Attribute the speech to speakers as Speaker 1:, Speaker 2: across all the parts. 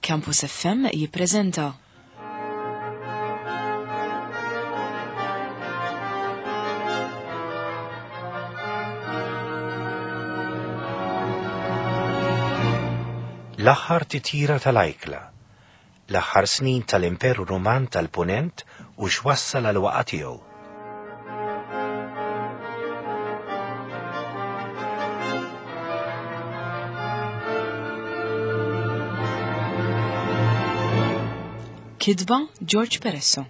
Speaker 1: Campus FM jippreżenta
Speaker 2: L-aħħar titjira tal-Ajkla, l-aħħar snin tal-Imperu Ruman tal-Punent u x'wassal għal waqa' tiegħu.
Speaker 1: Kitba George Peresso.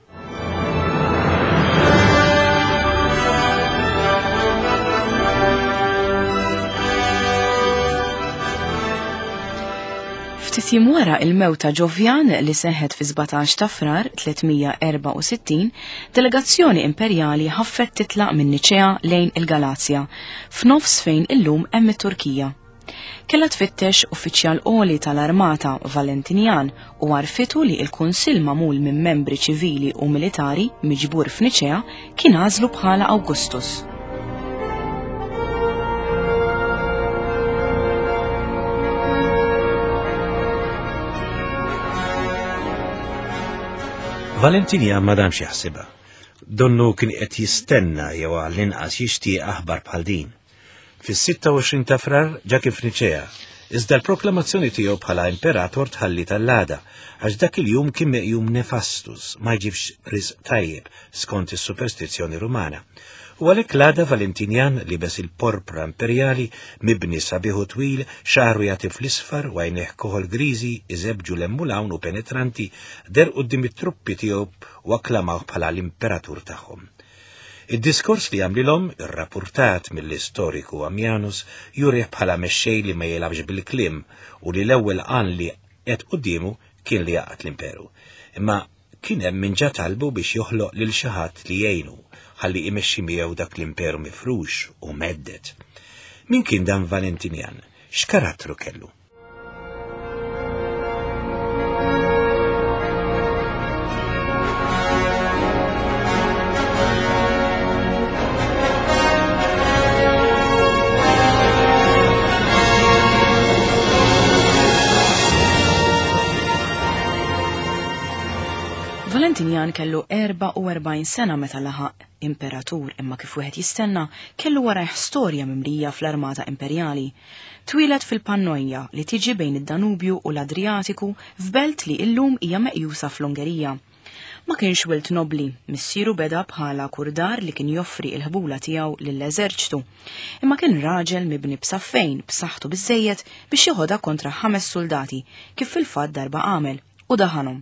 Speaker 1: Ftit jiem wara il-mewt ta' Ġovjan li seħħet fi 17 ta' Frar 364, delegazzjoni imperjali ħaffet titlaq minn Niċea lejn il-Galazja, f'nofs fejn illum hemm it-Turkija. Kella tfittex uffiċjal qoli tal-Armata Valentinian u għarfitu li il-Kunsill magħmul minn membri ċivili u militari miġbur f'Niċea kien għażlu bħala Awgustus.
Speaker 2: Valentinian ma damx jaħsibha. Donnu kien qed jistenna jew għall-inqas jixtieq aħbar bħal din. Fis-26 ta' Frar ġa kif f'Niċea, iżda l-proklamazzjoni tiegħu bħala imperator tħalli tal-għada għax dak il-jum kien meqjum nefastus, ma jġibx risq tajjeb skont is-superstizzjoni Rumana. U għalhekk l-għada Valentinian libes il-porpra imperjali mibni sabiħu twil, xahru jagħti fl-isfar u għajnejh koħol griżi, iżebġu l-emmulawn u penetranti der quddiem it-truppi tiegħu u akklamaw bħala l-imperatur tagħhom. Id-diskors li għamlilhom irrappurtat mill-istoriku Ammianus jurih bħala mexxej li ma jilabx bil-kliem u li l-ewwel qan li qed qudiemu kien li jaqgħad l-imperu. Imma kien hemm min ġa talbu biex joħloq lil xi ħadd li jgħinu ħalli imexxi miegħu dak l-imperu mifrux u meddet. Min kien dan Valentinian? X'karattru kellu?
Speaker 1: Valentinian kellu 44 sena meta laħaq imperatur, imma kif wieħed jistenna kellu warajh storja mimlija fl-Armata Imperjali. Twilet fil-Pannonja li tiġi bejn id-Danubju u l-Adriatiku f'belt li illum hija meqjusa fl-Ungerija. Ma kienx wilt nobli, missieru beda bħala kurdar li kien joffri il-ħbula tiegħu lill-eżerċitu, imma kien raġel mibni b'saffejn b'saħħtu biżejjed biex joħodha kontra 5 soldati kif fil-fatt darba għamel u daħanhom.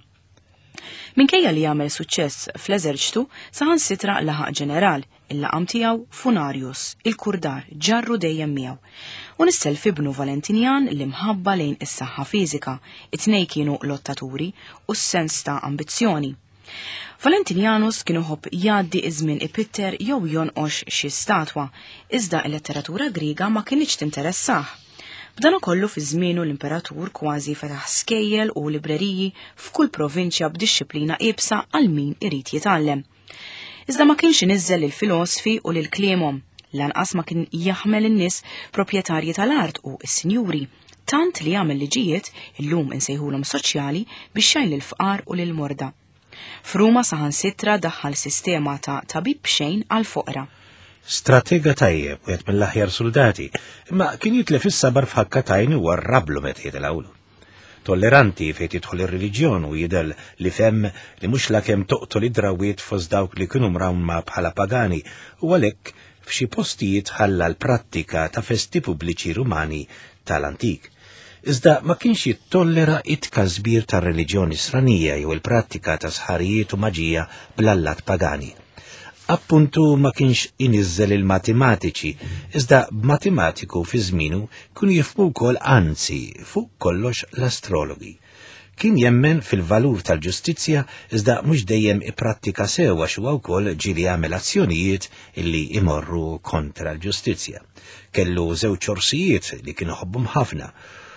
Speaker 1: Minkejja li jagħmel suċċess fl-eżerċitu, saħansitra laħaq ġeneral, il-laqam tiegħu Funarius, il-kurdar ġarru dejjem miegħu. U nisself ibnu Valentinian li mħabba lejn is-saħħa fiżika, it-tnejn kienu lottaturi u s-sens ta' ambizzjoni. Valentinianus kienu ħobb jgħaddi iż-żmien ipitter jew jonqox xi statwa, iżda l-letteratura Griega ma kienx tinteressah. B'dan ukollu fi żmienu l-imperatur kważi fetaħ skejjel u libreriji f'kull provinċja b'dixxiplina qiebsa għal min irid jitgħallem. Iżda ma kienx iniżżel lill-filosofi u lil kliemhom, lanqas ma kien jaħmel in-nies proprjetarji tal-art u s-sinjuri, tant li jagħmel liġijiet illum insejħulhom soċjali biex jgħin lill-fqar u lill-morda. F'Ruma saħansitra daħħal sistema ta' tabib xejn għal foqra.
Speaker 2: Stratega tajjeb u qed mill-aħjar soldati, imma kien jitlef is-sabar f'ħakkatajn u warrablu meta jitilgħu. Tolleranti fejn tidħol ir-reliġjon u jidher li femm li mhux lakemm toqtol id-drawiet fost dawk li kienu mrawma bħala pagani u għalhekk f'xi postijiet ħalla l-prattika ta' festi pubbliċi Rumani tal-antik. Iżda ma kienx jittollera it-każbir tar-reliġjoni sranija jew il-prattika ta' sħarijiet u maġija bl-allat pagani. Appuntu ma kienx iniżżel il-matematiċi, iżda b'matematiku fi żmienu kienu jifhmu wkoll anzi fuq kollox l-astrologi. Kien jemmen fil-valur tal-ġustizzja iżda mhux dejjem ipprattika sewwa xi wkoll ġieli jagħmel azzjonijiet illi imorru kontra l-ġustizzja. Kellu żewġ orsijiet li kienu ħobbhom ħafna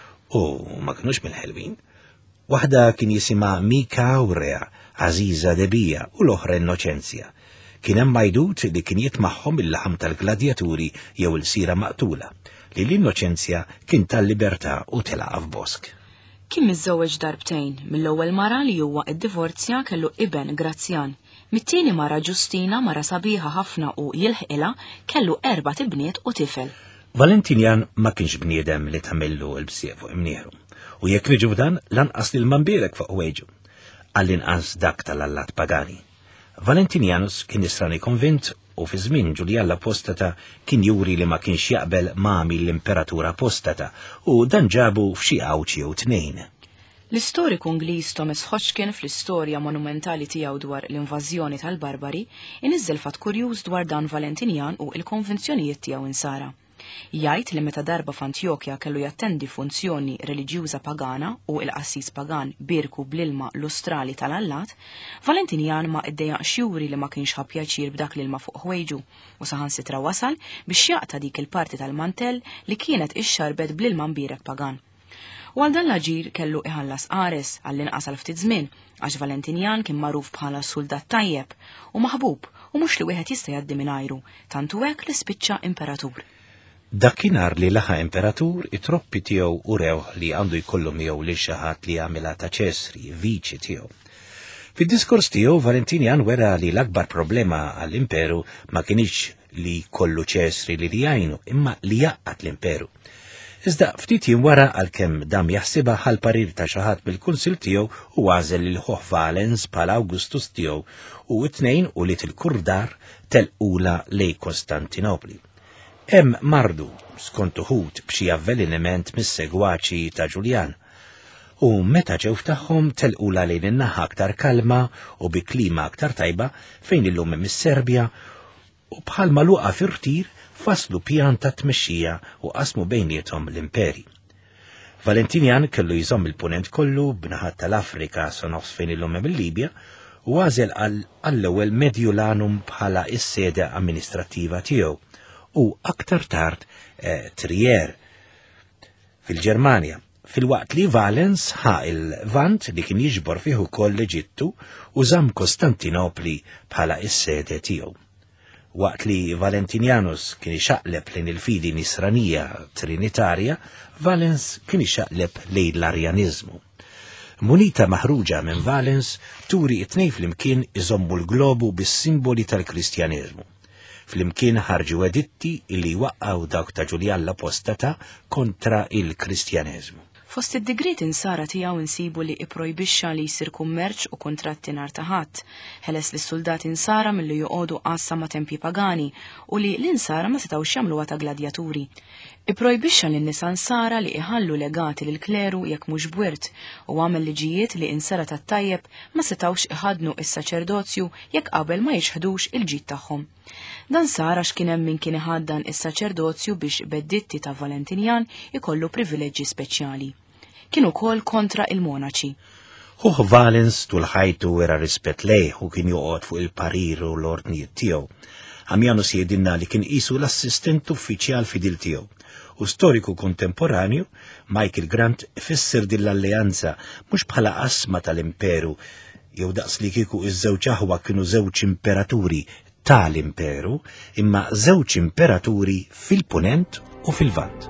Speaker 2: u ma kinux mill-ħelwin. Waħda kien jisimha Mika Aurea, Aziza Debija u l-oħra Innoċenzja. Kien hemm majdut li kien jitmaħħom il-laħam tal-gladjaturi jew il-sira maqtula, li l-Innoċenzja kien tal-libertà u telaq f'bosk.
Speaker 1: Kien miżżewweġ darbtejn, mill-ewwel mara li huwa iddivorzja kellu iben Grazzjan. Mit-tieni mara Ġustina mara sabiħa ħafna u jilħqilha kellu 4 tibniet u tifel.
Speaker 2: Valentinian ma kienx bniedem li tagħmillu l-bsieq fuq imnieħru, u jekk niġu f'dan lanqas lil manbierek fuq weġu, għall-inqas dak tal-allat pagani. Valentinianus kien nisrani konvint u fi żmien Ġuljan l-Apostata kien juri li ma kienx jaqbel mami l-Imperatur Apostata u dan ġabu f'xi awċi u 2.
Speaker 1: L-istoriku Ingliż Thomas Hodgkin fl-istorja monumentali tiegħu dwar l-invażjoni tal-Barbari iniżżel fatt kurjuż dwar dan Valentinian u l-konvinzjonijiet tiegħu insara. Jgħid li meta darba f'Antjokja kellu jattendi funzjoni reliġjuża pagana u l-qassis pagan birku bl-ilma lustrali tal-allat, Valentinian ma iddejjaqx juri li ma kienx ħabb pjaċir b'dak l-ilma fuq ħwejġu u saħansitra wasal biex jaqta' dik il-parti tal-mantell li kienet ixxarbet bl-ilma mbierek pagan. U għal dan l-aġir kellu iħallas qares għall-inqas għal ftit żmien għax Valentinian kien magħruf bħala soldat tajjeb u maħbub u mhux li wieħed jista' jgħaddi mingħajru, tantu hekk li spiċċa imperatur.
Speaker 2: Dakinhar li laħa imperatur it-troppi tiegħu urew li għandu jkollu miegħu lil xi ħadd li għamilha ta' Ċesri, viċi tiegħu. Fid-diskors tiegħu Valentinian wera li l-akbar problema għall-imperu ma kienx li kollu Ċesri li jgħinu imma li jaqqat l-imperu. Iżda ftit jiem wara għalkemm dam jaħsibha ħal parir ta' xi ħadd bil-kunsil tiegħu u għażel lil ħoħ Valens bħala Awgustus tiegħu u t-tnejn uliet il-kurdar telqula lej Kostantinopli. Hemm mardu skont uħud b'xi avveleniment mis-segwaċi ta' Ġuljan. U meta ġew tagħhom telqula lejn in-naħa aktar kalma u bi klima aktar tajba fejn illum mis-Serbja u bħal magħluqa fir-tir faslu pjan ta' tmexxija u qasmu bejniethom l-imperi. Valentinian kellu jżomm il-punent kollu b'naħat tal-Afrika sa nofs fejn illum mill-Libja u għażel għall-ewwel Mediolanum bħala is-sede amministrattiva tiegħu u aktar tard Trier fil-Ġermanja, fil-waqt li Valens ħa il-vant li kien jiġbor fih ukoll l-Eġittu u żamm Kostantinopli bħala is-sede tiegħu. Waqt li Valentinianus kien ixaqleb lejn il-fidi nisranija trinitarja, Valens kien ixaqleb lejn l-Arjanizmu. Munita maħruġa minn Valens turi it-tnejn flimkien iżommu l-globu bis-simboli tal-Kristjanizmu. Flimkien ħarġu editti illi waqqgħu dawk ta' Ġuljan l-Apostata kontra il-Kristjaneżmu.
Speaker 1: Fost id-digrit insara tiegħu insibu li ipprojbixxa li jsir kummerċ u kontratti nar ta' ħadd, ħeles lis soldati insara milli joqogħdu qassa ma' tempji pagani u li l-insara ma setgħux jagħmluha ta' gladjaturi. Ipprojbixxa lin-nisa insara li iħallu legati lil kleru jekk mhux bwirt u għamel liġijiet li insara tat-tajjeb ma setgħux iħadnu is-saċerdozju jekk qabel ma jiġħdux il-ġid tagħhom. Dan sar għax kien hemm min kien iħaddan is-saċerdozju biex bedditti ta' Valentinian ikollu privileġġi speċjali. Kienu kol kontra il-monaċi.
Speaker 2: Ħuħ Valens tul ħajtu wera rispett lejh u kien joqgħod fuq il-parir u l-ordnijiet tiegħu. Amjanus jgħidilna li kien qisu l-assistent uffiċjal fidil tiegħu. U storiku kontemporanju, Michael Grant, ifisser din l-alleanza mhux bħala qasma tal-imperu, jew daqs li kieku iż-żewġ aħwa kienu żewġ imperaturi tal-imperu, imma żewġ imperaturi fil-punent u fil-vant.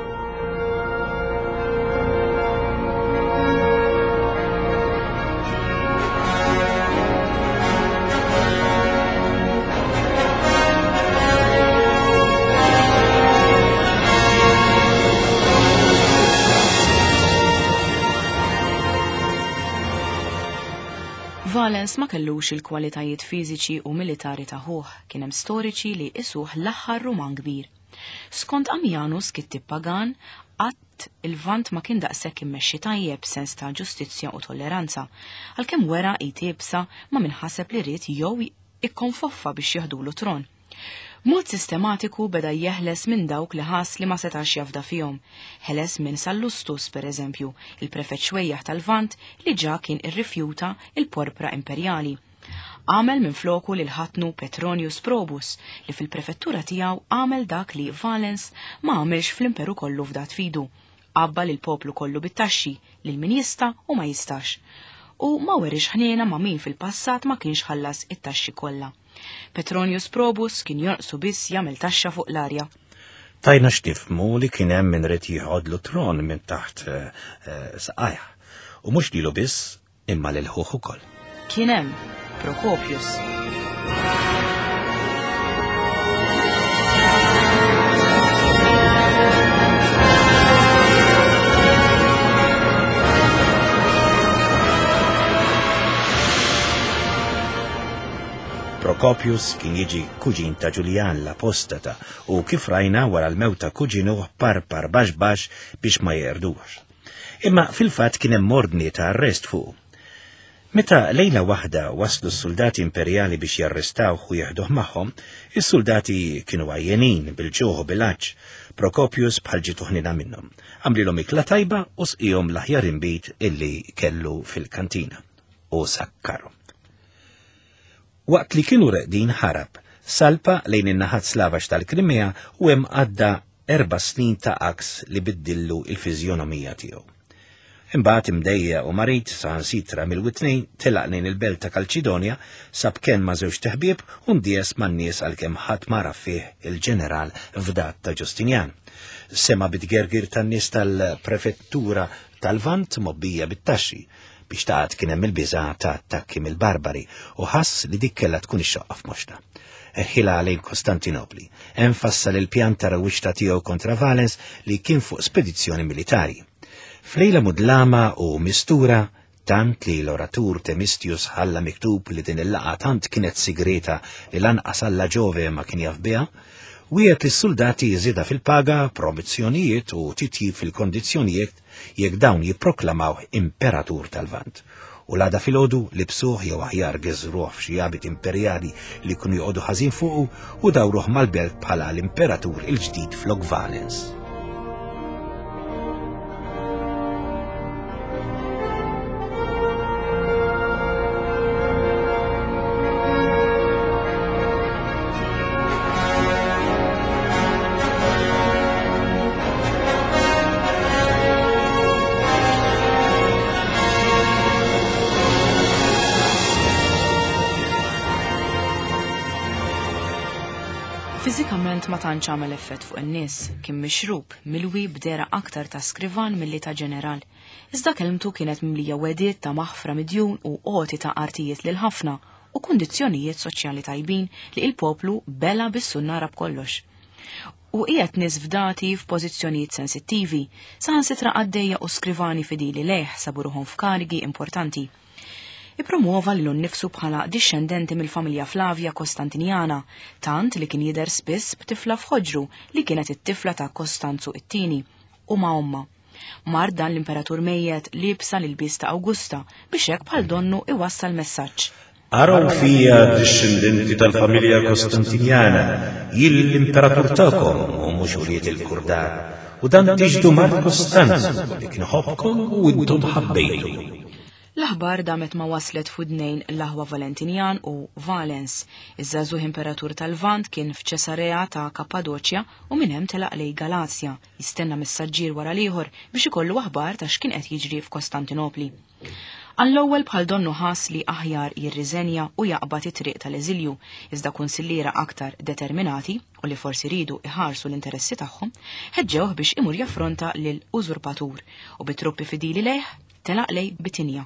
Speaker 1: Valens ma kellux il-kwalitajiet fiżiċi u militari ta' ħuħ, kien hemm storiċi li isuh l-aħħar Ruman kbir. Skont Ammianus kittib pagan, qatt il-vant ma kien daqshekk immexxi tajjeb sens ta' ġustizzja u tolleranza, għalkemm wera jtibsa ma minħaseb li ried jew ikkonfoffa biex jaħdulu tron. Mod sistematiku beda jeħles minn dawk li ħass li ma setax jafda fihom. Ħeles minn Sallustus pereżempju, il-prefett xwejjaħ tal-Vant li ġa kien irrifjuta il-porpra imperjali. Għamel minn floku lil ħatnu Petronius Probus li fil-prefettura tiegħu għamel dak li Valens ma għamilx fl-imperu kollu f'dat fidu. Qabba lil poplu kollu bit-taxxi lil min jista' u ma jistax. U ma werix ħniena ma' min fil-passat ma kienx ħallas it-taxxi kollha. Petronius Probus kien jonqsu biss jagħmel taxxa fuq l-arja.
Speaker 2: Tajna x'tifhmu li kien hemm min rid jieħodlu tron minn taħt saqajja. u mhux lilu biss imma lil ħuħ ukoll.
Speaker 1: Kien hemm Procopius.
Speaker 2: Procopius kien jiġi kuġin ta' Ġuljan l-Apostata u kif rajna wara l-mewt ta' kuġinu parpar baxbax biex ma jerdux. Imma fil-fatt kien hemm ordni ta' arrest fuq. Meta lejla waħda waslu s-soldati imperjali biex jarrestawh u jeħduh magħhom, is-soldati kienu għajjenin bil-ġuħ u bil-għaġġ. Procopius bħal ġitu ħnina minnhom. Għamlilhom ikla tajba u sqihom l-aħjar inbit illi kellu fil-kantina u sakkarhom. Waqt li kienu reqdin ħarab, salpa lejn in-naħat Slavax tal-Krimea u hemm għadda 4 snin ta' aks li biddillu il-fiżjonomija tiegħu. Imbagħad imdejja u marit saħansitra mill-witnejn telaq lejn il-belt ta' Kalċidonja sab kien ma' żewġ teħbieb u ndies man-nies għalkemm ħadd ma raf fih il-ġeneral Fdat ta' Ġustinjan. Sema bit-gergir tan-nies tal-prefettura tal-Vant mobbija bit-taxxi biex taqgħod kien hemm il-biża' ta' attakki mill-Barbari u ħass li dik kellha tkun ix-xoqqa f'moxta. Eħħilha lejn Kostantinopli, enfassal il-pjan ta' rewwixta tiegħu kontra Valens li kien fuq spedizzjoni militari. Flejla mudlama u mistura, tant li l-oratur Themistius ħalla miktub li din il-laqa tant kienet sigreta li lanqas Alla Ġove ma kien jaf biha, wieħed li s-soldati jżida fil-paga, promozzjonijiet u titjib fil-kondizzjonijiet jekk dawn jipproklamaw imperatur tal-Vant. U l-għada fil-ħodu li bsuħ jew aħjar geżruh f'xi abit imperjali li kunu joqogħdu ħażin fuqu u dawruh mal-belt bħala l-imperatur il-ġdid flok Valens.
Speaker 1: Fiżikament ma tantx għamel effett fuq in-nies, kien mixrub milwi bdera aktar ta' skrivan milli ta' ġeneral. Iżda kelmtu kienet mimlija wediet ta' maħfra midjun u qoti ta' artijiet lil ħafna u kundizzjonijiet soċjali tajbin li il-poplu bela bis-sunnara b'kollox. U qiegħed nies fdati f'pożizzjonijiet sensittivi, saħansitra għaddejja u skrivani fidili leħ sabu ruħhom f'karigi importanti. Ipromuova lilu nnifsu bħala discendenti mill-familja Flavja Kostantinjana, tant li kien jidher spiss b'tifla f'ħoġru li kienet it-tifla ta' Kostanzu it-tieni u ma' omma. Mar dan l-imperatur mejjet li jibsa l-bis ta' Awgusta biex hekk bħal donnu iwassal messaġġ.
Speaker 2: Araw fija discendenti tal-familja Kostantinjana, jien l-imperatur tagħkom u mhux wlied il-Kurdar, u dan tiġdu mar Kostanz li kien ħobbkom u intom ħabbejtu.
Speaker 1: L-aħbar damet ma waslet fudnejn l-aħwa Valentinjan u Valens. Iż-żagħżugħ imperatur tal-Vant kien f'Ċesarea ta' Kappadoċja u minn hemm telaq lej Galazja, jistenna messaġġier wara l-ieħor biex ikollu aħbar ta' x'kien qed jiġri f'Kostantinopli. Għall-ewwel bħal donnu ħass li aħjar jirriżenja u jaqbad it-triq tal-eżilju, iżda kunsilliera aktar determinati u li forsi ridu iħarsu l-interessi tagħhom, ħeġġewh biex imur jaffronta lil użurpatur u bit-truppi fidili lejh telaq lej Bitinja.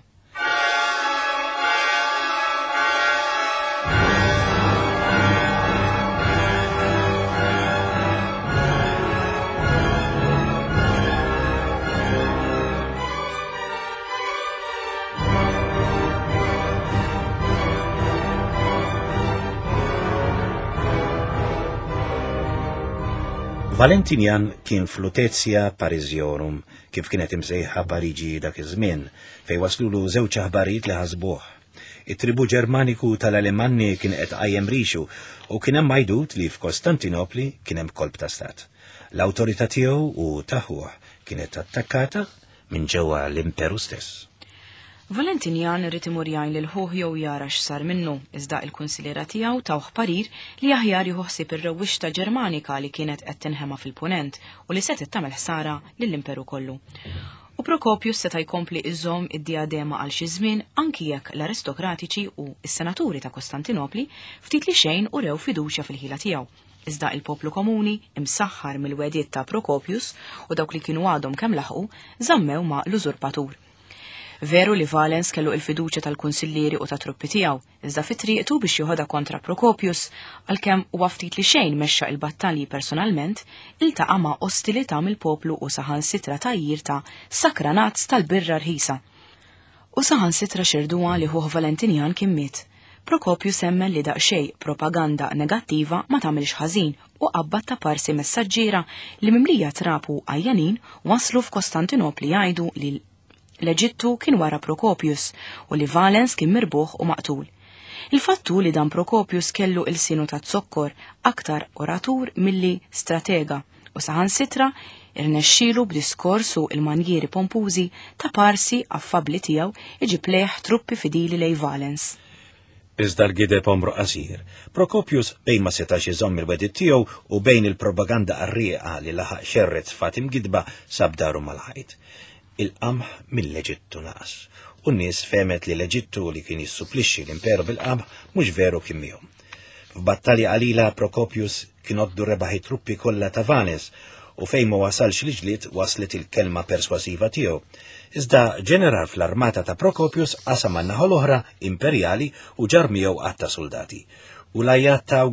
Speaker 2: Valentinian kien f'Lutetia Pariziorum, kif kienet imsejħa Pariġi dak iż-żmien, fejn waslulu żewġ aħbarijiet li ħasbuh. It-tribu Ġermaniku tal-Alemanni kien qed qajjem rixu u kien hemm majdut li f'Kostantinopli kien hemm kolb ta' stat. L-awtorità tiegħu u taħuh kienet attakkata minn ġewwa l-imperu stess.
Speaker 1: Valentinian rrid imur jgħin lil ħuħ jew jara x'sar minnu, iżda l-kunsilliera tiegħu tawh parir li aħjar jieħu ħsieb ir-rewwixta Ġermanika li kienet qed tinħema fil-punent u li setet tagħmel ħsara lill-imperu kollu. U Procopius seta' jkompli iżomm id-diadema għal xi żmien anki jekk l-aristokratiċi u s-senaturi ta' Kostantinopli ftit li xejn urew fiduċja fil-ħila tiegħu. Iżda il-poplu komuni imsaħħar mill-wedijiet ta' Procopius u dawk li kienu għadhom kemm laħqu żammew ma' l-użurpatur. Veru li Valens kellu il-fiduċja tal-kunsillieri u ta' truppi tiegħu, iżda fit-triqtu biex joħodha kontra Prokopius, għalkemm huwa ftit li xejn mexxa il-battalji personalment, iltaqa' ma' ostilità mill-poplu u saħansitra tajjir ta' sakranazz tal-birra rħisa. U saħansitra xirduha li ħuh Valentinian kien miet. Prokopius semmen li daqsxejn propaganda negattiva ma tagħmilx ħażin u qabbad ta' parsi messaġġiera li mimlija trapu għajjanin waslu f'Kostantinopli jgħidu li l-Eġittu kien wara Prokopius u li Valens kien mirbuħ u maqtul. Il-fattu li dan Prokopius kellu il-sinu ta' zokkor aktar oratur milli stratega u saħansitra irnexxielu b'diskorsu il-manjieri pompużi ta' parsi affabli tiegħu iġib leħ truppi fidili lej Valens.
Speaker 2: Iżda l-gideb omru qasir, Prokopius bejn ma setax iżomm il-wedit tiegħu u bejn il-propaganda qarrieqa li laħaq xerret fatim gidba sab daru mal-ħajt. Il-qamħ mill-Eġittu naqas. U n-nies femet li l-Eġittu li kien jissupplixxi l-imperu bil-qamħ mhux veru kien miegħu. F'battalja qalila Prokopius kien oddu rebaħi truppi kollha ta' Valens u fejn ma wasalx l-ġlied waslet il-kelma perswasiva tiegħu. Iżda ġeneral fl-armata ta' Prokopius qasam an-naħa l-oħra imperjali u ġar miegħu għatta soldati. U l-ajjat ta'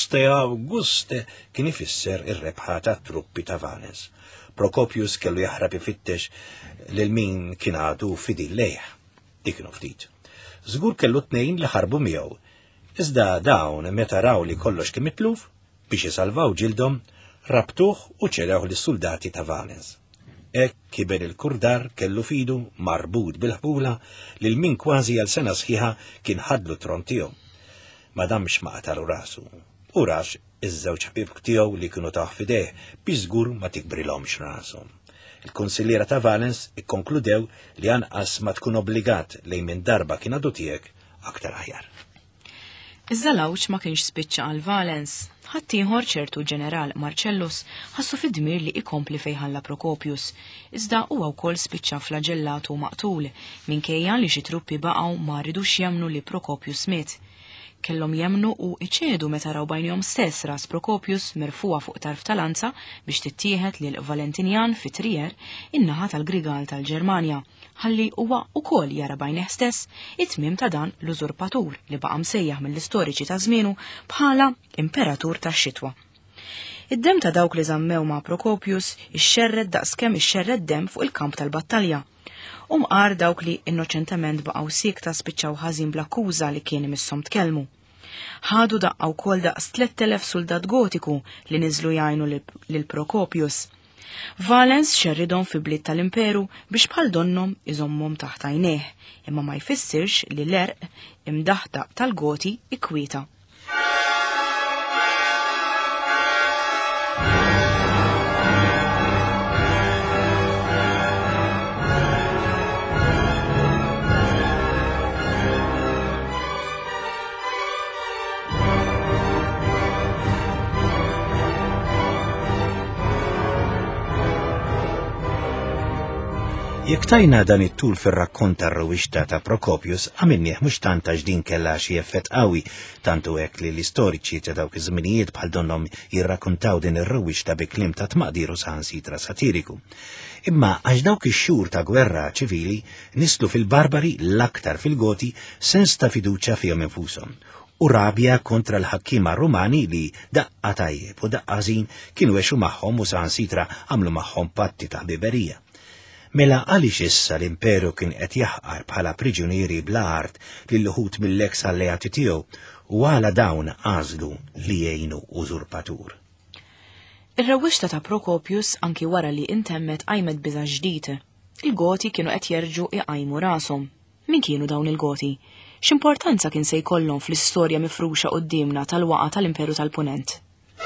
Speaker 2: Auguste kien ifisser ir-rebħa ta' truppi ta' Valens. Prokopius kellu jaħrab ifittex lil min kien għadu fidi lejh. Dik kienu ftit. Żgur kellu tnejn li ħarbu miegħu. Iżda dawn meta raw li kollox kien mitluf biex isalvaw ġildhom, rabtuh u ċedew lis-soldati ta' Valens. Hekk kiber il-kurdar kellu fidu marbut bil-ħbula li l-min kważi għal sena sħiħa kien ħadlu tron tiegħu. Madamx ma qatalu rasu. U rax iż-żewġ ħbib tiegħu li kienu taħ fideh biex żgur ma tikbrilhomx rashom. Il-konsilliera ta' Valens ikkonkludew li anqas ma tkun obbligat lejn min darba kien għadu tiegħek aktar aħjar.
Speaker 1: Iżda l-awċ ma kienx spiċċa għal Valens. Ħaddieħor ċertu ġeneral Marcellus ħassu fid-dmir li ikompli fejħalla Prokopius, iżda huwa wkoll spiċċa flagellatu maqtul minkejja li xi truppi baqgħu ma rridux jemnu li Prokopius miet. Kellhom jemnu u iċedu meta raw bajnhom stess ras Prokopius mirfuha fuq tarf tal-anza biex tittieħed lil Valentinian fi Trier in-naħa tal-Grigal tal-Ġermanja, ħalli huwa wkoll jara bajneh stess it-tmiem ta' dan l-użurpatur li baqa' msejjaħ mill-istoriċi ta' żmienu bħala imperatur tax-xitwa. Id-dem ta' dawk li żammew ma' Prokopius ixxerred daqskemm ixxerred dem fuq il-kamp tal-battalja. Mqar dawk li innoċentament baqgħu sikta spiċċaw ħażin bl-akkuża li kien imisshom tkellmu. Ħadu daqqa wkoll daqs 3000 soldat gotiku li niżlu jgħinu lil Prokopius. Valens xerridhom fi bliet tal-imperu biex bħal donnom iżommhom taħt għajnejh, imma ma jfissirx li l-erq imdaħdaq tal-Goti ikkwieta.
Speaker 2: Jekk tajna dan it-tul fir-rakkont tar-rewwixta ta' Prokopius għamilnieh mhux tant għax din kellha xi effett qawwi, tantu hekk li l-istoriċi ta' dawk iż-żminijiet bħal donhom jirrakkuntaw din ir-rewwixta bi kliem ta' tmaqdir u saħansitra satiriku. Imma għax dawk ix-xhur ta' gwerra ċivili nislu fil-barbari l-aktar fil-Goti sens ta' fiduċja fihom infushom u rabja kontra l-ħakkima Rumani li daqqa tajjeb u daqqa ħażin kienu għexu magħhom u saħansitra għamlu magħhom patti ta' ħbiberija. Mela għaliex issa l-imperu kien qed jaħqar bħala priġunieri bla art lil ħut mill-eks alleati tiegħu u għala dawn għażlu li jgħinu użurpatur.
Speaker 1: Ir-rewwixta ta' Prokopius anki wara li intemmet qajmet biża' ġdid. Il-Goti kienu qed jerġgħu iqajmu rashom. Min kienu dawn il-Goti? X'importanza kien se jkollhom fl-istorja mifruxa qudiemna tal-waqa' tal-Imperu tal-Punent?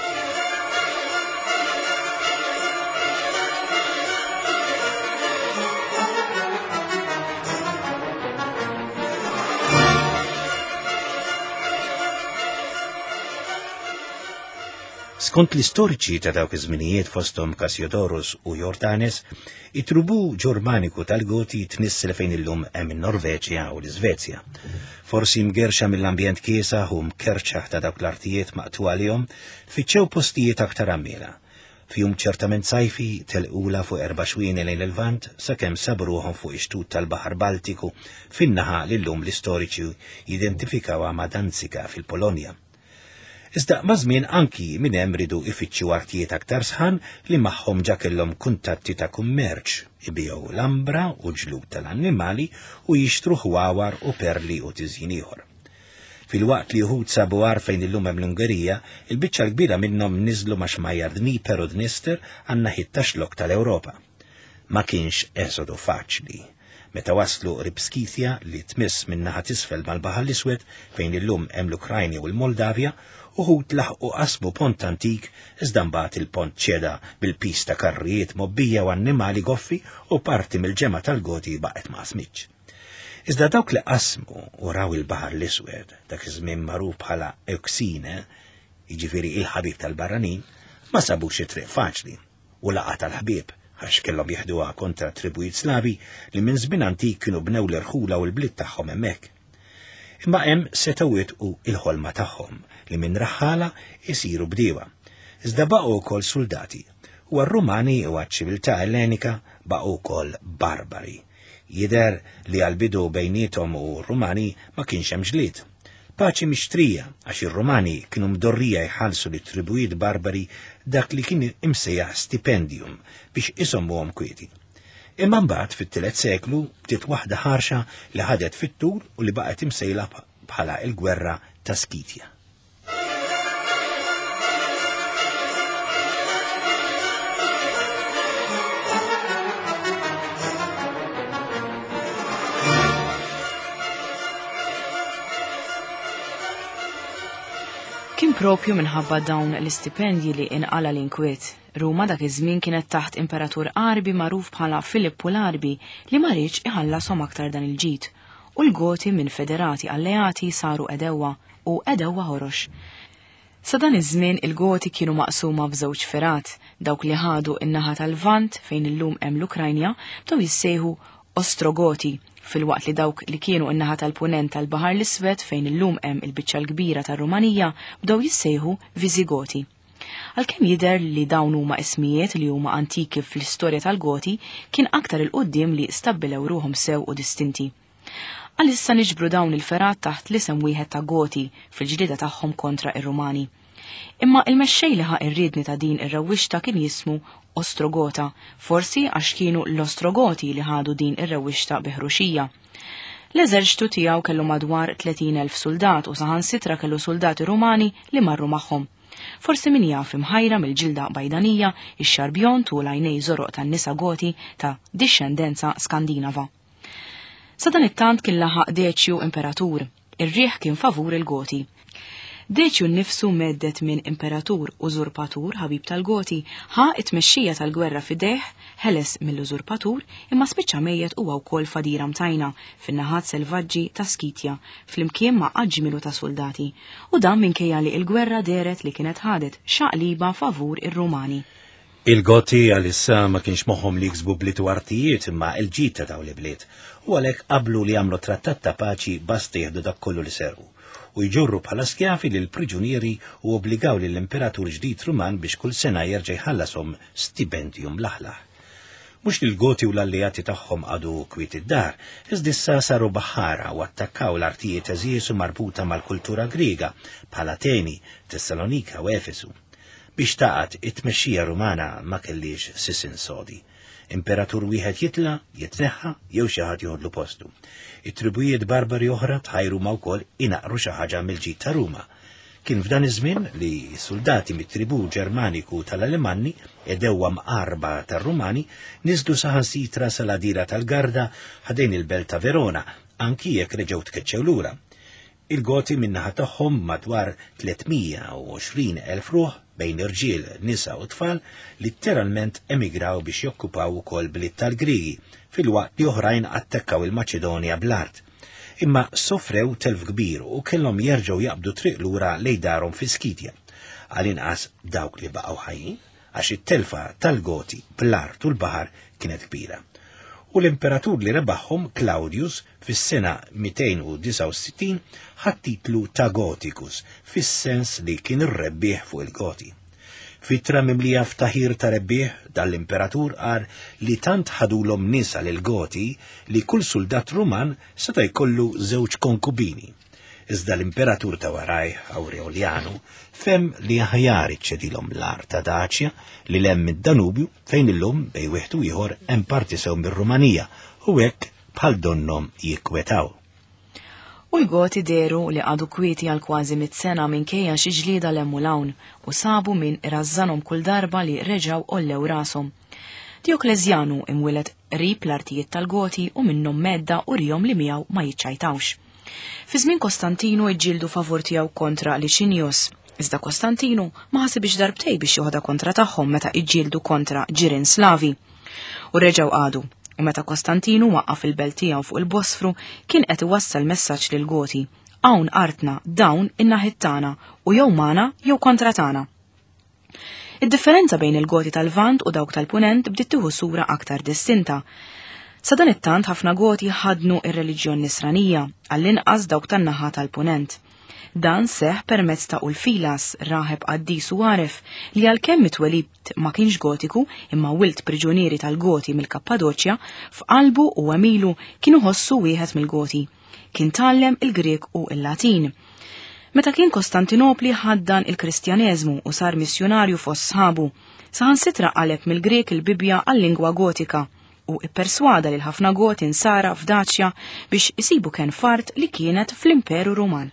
Speaker 2: Skont l-istoriċi ta' dawk iż-żminijiet fosthom Cassiodorus u Jordanes, it-trubu Ġermaniku tal-Goti tnissel fejn illum hemm in-Norveġja u l-Iżvezja. Forsi mgerxa mill-ambjent kiesaħ u mkerċaħ ta' dawk l-artijiet maqtu għalihom, fiċċew postijiet aktar għammiela. Fjum ċertament sajfi telqula fuq 4 xwieni lejn il-Lvant sakemm sabruhom fuq ix-xtut tal-Baħar Baltiku fin-naħa li llum l-istoriċi jidentifikawha ma' Danzika fil-Polonja. Iżda mażmien anki minn hemm ridu ifittxu artijiet aktar sħan li magħhom ġa kellhom kuntatti ta' kummerċ, ibiegħu l-ambra u ġlud tal-annimali u jixtru ħwawar u perli u tiżjin ieħor. Fil-waqt li wħud sabu fejn illum hemm l-Ungerija, il-biċċa l-kbira minnhom niżlu ma' xmajjar Dnieper u Dnister għan-naħa tax-xlokk tal-Ewropa. Ma kienx eżodu faċli. Meta waslu qrib Skithja li tmiss min-naħa t'isfel mal-Baħar l-Iswed fejn illum hemm l-Ukrajna u l-Moldavja, uħud laħqu qasbu pont antik iżda mbagħad il-pont ċeda bil-pista karrijiet mobbija u annimali goffi u parti mill-ġema tal-Goti baqgħet ma smitx. Iżda dawk li qasmu u raw il-Baħar l-Iswed dak iż-żmien magħruf bħala Euxine, jiġifieri il-ħabib tal-barranin, ma sabux it-triq faċli u laqgħa tal-ħbieb għax kellhom jieħduha kontra tribwijiet Slavi li minn żmien antik kienu bnew l-irħula u l-bliet tagħhom hemmhekk. Imma hemm setgħu u il-ħolma tagħhom li minn raħħala jisiru bdiewa. Iżda baqgħu wkoll soldati u r-Rumani u għaċ-ċiviltà Ellenika baqgħu wkoll barbari. Jidher li għal-bidu bejniethom u r-Rumani ma kienx hemm ġlied. Paċi mixtrija għax ir-Rumani kienu mdorrija jħallsu li tribujiet barbari dak li kien imsejjaħ stipendium biex isommuhom kwieti. Imma mbagħad fit-3 seklu bdiet waħda ħarxa li ħadet fit-tul u li baqgħet imsejla bħala l-Gwerra ta' Skithja.
Speaker 1: Kien propju minħabba dawn l-istipendji li inqala l-inkwiet. Ruma dak iż-żmien kienet taħt imperatur Qarbi magħruf bħala Filippu l-Qarbi li ma rridx iħallasom aktar dan il-ġid. U l-Goti minn federati alleati saru Edewwa u Edewwa ħorox. Sa dan iż-żmien il-Goti kienu maqsuma f'żewġ ferat, dawk li ħadu in-naħa tal-Vant fejn illum hemm l-Ukrajna bdew jissejħu Ostrogoti, fil-waqt li dawk li kienu in-naħa tal-punent tal-Baħar l-Iswed fejn illum hemm il-biċċa l-kbira tar-Rumanija bdew jissejħu Visigoti. Għalkemm jidher li dawn huma ismijiet li huma antiki fl-istorja tal-Goti, kien aktar il-qudiem li stabbilew ruhom sew u distinti. Għalissa niġbru dawn il-ferat taħt l-isem wieħed ta' Goti fil-ġlieda tagħhom kontra ir-Rumani. Imma il-mexxej li ħaq irriedni ta' din ir-rewwixta kien jismu Ostrogota, forsi għax kienu l-Ostrogoti li ħadu din ir-rewwixta bi ħruxija. L-eżerċitu tiegħu kellu madwar 30,000 soldat u saħansitra kellu soldati Rumani li marru magħhom. Forsi min jaf imħajra mill-ġilda bajdanija ix-xarbjon tul għajnej żoroq tan-nisa Goti ta' discendenza skandinava. Sa dan it-tant kien laħaq Deċju imperatur, ir-riħ kien favur il-Goti. Deċju nnifsu meddet minn imperatur użurpatur ħabib tal-Goti ħa it-tmexxija tal-gwerra fidejh ħeles mill-użurpatur imma spiċċa mejjed huwa wkoll fadira mtajna fin-naħat selvaġġi ta' Skithja flimkien ma' aġmilu ta' soldati u dan minkejja li l-gwerra deret li kienet ħadet xaqliba favur ir-Rumani.
Speaker 2: Il-Goti għalissa ma kienx moħħom li jiksbu bliet u artijiet imma l-ġid ta' dawn l-bliet u għalhekk qablu li jagħmlu trattat ta' paċi basta jieħdu dak kollu li serqu u jġorru bħala skjafi lil priġunieri u obbligaw lill imperatur ġdid Ruman biex kull sena jerġa' jħallasom stipendium l-aħlaħ. Mhux li l-Goti u l-alleati tagħhom għadu kwiet id-dar, iżdissa saru baħħara u attakkaw l-artijiet eżiesu marbuta mal-kultura Griega bħala Ateni, Tessalonika u Efesu. Biex taqgħet it-tmexxija Rumana ma kellix sisin sodi. Imperatur wieħed jitla, jitneħħa jew xi ħadd joħodlu postu. It-tribujiet barbari oħra tħajru ma wkoll inaqru xi ħaġa mill-ġid ta' Ruma. Kien f'dan iż-żmien li soldati mit-tribu Ġermaniku tal-Alemanni Edewwa mqarba tar-Rumani niżlu saħansitra sal-għadira tal-Garda ħadejn il-belt ta' Verona, anki jekk reġgħu tkeċċew lura. Il-Goti min-naħa tagħhom madwar 320,000 ruħ bejn irġiel, nisa u tfal litteralment emigraw biex jokkupaw ukoll bliet tal-Griegi fil-waqt li oħrajn attakkaw il-Maċedonja bl-art. Imma sofrew telf kbir u kellhom jerġgħu jaqbdu triq lura lejn darhom fi Skithja. Għal-inqas dawk li baqgħu ħajjin għax it-telfa tal-Goti bl-art u l-baħar kienet kbira. U l-imperatur li rebaħħom Claudius fis-sena 269 ħadd titlu ta' Goticus fis-sens li kien ir-rebbieħ fuq il-Goti. Fitra mimlija f'taħir ta' rebbieħ dal-imperatur qal li tant ħadulhom nisa lil Goti li kull soldat Ruman seta' jkollu żewġ konkubini. Iżda l-imperatur ta' waraj, Aureliano, fem li aħjar iċċedilhom l-art ta' Daċja li lemm id-Danubju fejn illum bej wieħed u ieħor hemm parti sew mir-Rumanija u hekk bħal donnom jikkwetaw.
Speaker 1: U l-Goti deru li għadu kwieti għal kważi 100 sena minkejja xi ġlieda lemmu lawn u sabu min irażżanhom kull darba li reġgħu ollew rashom. Dioklezjanu imwieled qrib l-artijiet tal-Goti u minnhom medda u rihom li miegħu ma jiċċajtawx. Fi żmien Kostantinu jġildu favur tiegħu kontra Licinius, iżda Kostantinu ma ħasibx darbtej biex joħda kontra tagħhom meta jġildu kontra ġirien Slavi. U reġgħu għadu. U meta Kostantinu waqqaf il-belt tiegħu fuq il-Bosfru kien qed iwassal messaġġ lil Goti. Hawn artna dawn in-naħit tagħna u jew magħna jew kontra tagħna. Id-differenza bejn il-Goti tal-Lvant u dawk tal-Punent bdiet tieħu sura aktar distinta. Sa dan it-tant ħafna Goti ħadnu ir-reliġjon Nisranija għall-inqas dawk tan-naħa tal-Punent. Dan seħ permezz ta' Ulfilas, raħeb qaddis u għaref li għalkemm mitwelid ma kienx Gotiku imma wilt priġunieri tal-Goti mill-Kappadoċja, f'qalbu u għamilu kienu ħossu wieħed mill-Goti. Kien tallem il-Grek u il-Latin. Meta kien Kostantinopli ħaddan il-Kristjaneżmu u sar missjonarju fost sħabu, saħansitra qaleb mill-Grek il-Bibja għal-lingwa Gotika u ipperswada lil ħafna Goti nsara f'Daċja biex isibu kien fart li kienet fl-Imperu Ruman.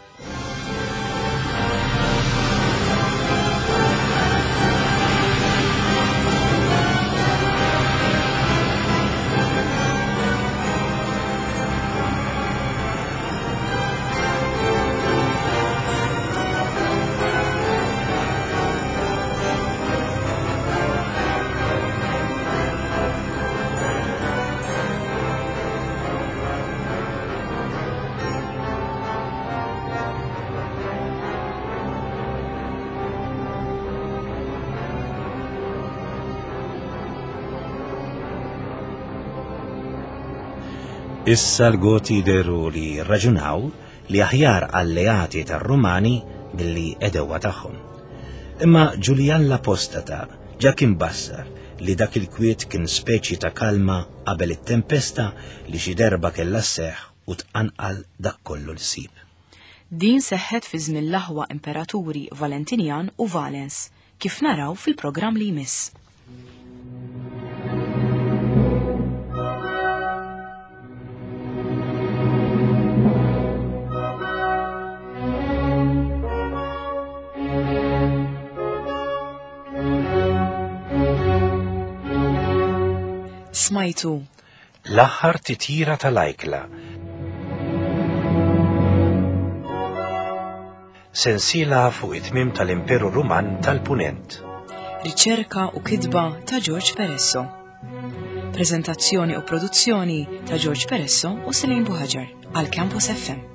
Speaker 2: Issa l-Goti deru li raġunaw li aħjar alleati tar-Rumani billi edewa tagħhom. Imma Ġuljan l-Apostata ġa kien bassar li dak il-kwiet kien speċi ta' kalma qabel it-tempesta li xi derba kellha sseħħ u tqanqal dak kollu l-sib.
Speaker 1: Din seħħet fi żmien l-aħwa imperaturi Valentinian u Valens, kif naraw fil-programm li jmiss. Smajtu
Speaker 2: l-aħħar titjira tal-Ajkla. Sensiela fuq it-tmiem tal-Imperu Ruman tal-Punent.
Speaker 1: Riċerka u kitba ta' George Peresso. Preżentazzjoni u produzzjoni ta' George Peresso u Selin Buħaġar għal Campus FM.